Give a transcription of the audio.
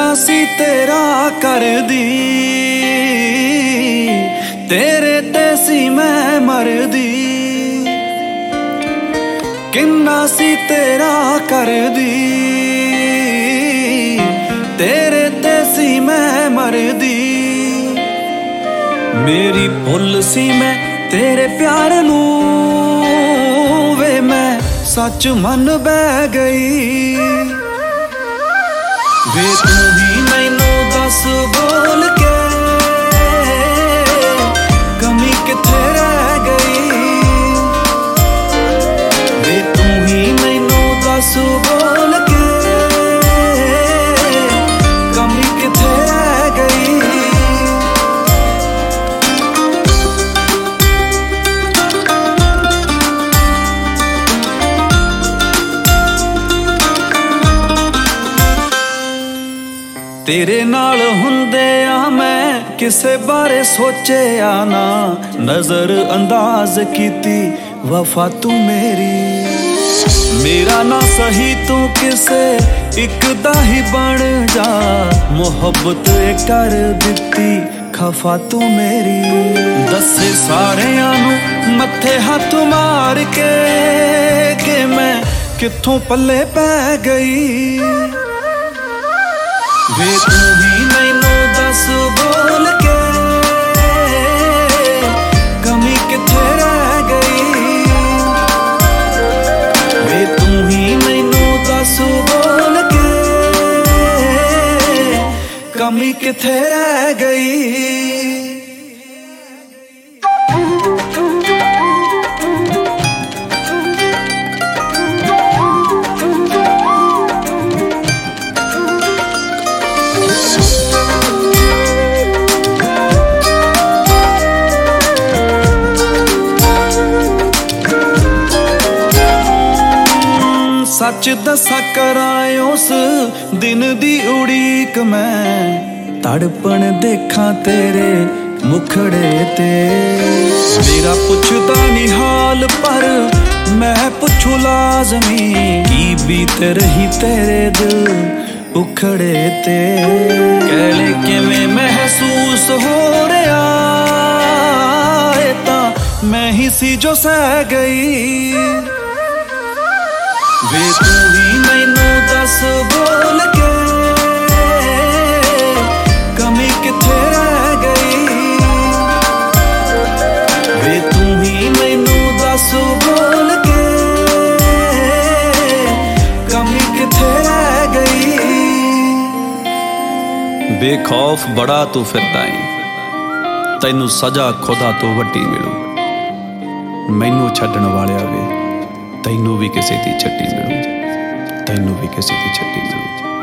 किन्ना सी तेरा कर दी, तेरे ते सी मैं मर दी। किन्ना सी तेरा कर दी, तेरे ते सी मैं मर दी। मेरी भुल सी मैं तेरे प्यार नू, वे मैं सच मन बह गई। वे तू ही मैनू दस बोल के कमी किथे रह गई। वे तू ही मैनू दस बोल के कमी किथे रह गई। तेरे नाल हुंदे आ मैं किसे बारे सोचिया ना, नजर अंदाज कीती वफा तू मेरी। मेरा ना सही तू किसे इक दा ही बन जा, मुहब्बत कर दिती खफा तू मेरी। दसे सारियां नू मत्थे हाथ मार के मैं कित्थों पल्ले पै गई। वे तू ही मैनू दस बोल के कमी किथे रह गई। वे तू ही मैनू दस बोल के कमी किथे रह गई। सच दसा कराए उस दिन दी उड़ीक मैं, तड़पण देखा तेरे मुखड़े ते। मेरा पुछदा नहीं हाल पर मैं पुछू लाजमी, की बीत रही तेरे दिल उखड़े ते। कहले किवें महसूस हो रहा है तां मैं ही सी जो सह गई। वे तू ही मैनू दस बोल के कमी किथे रह गई। वे तू ही मैनू दस बोल के कमी किथे रह गई। बेखौफ बड़ा तू फिरदा है, तैनू सजा खुदा तो वड्डी मिलू। मैनू छड्डण वालिया वे तैनू भी किसी दी छड्डी मिलू, तैनू भी किसी दी छड्डी मिलू।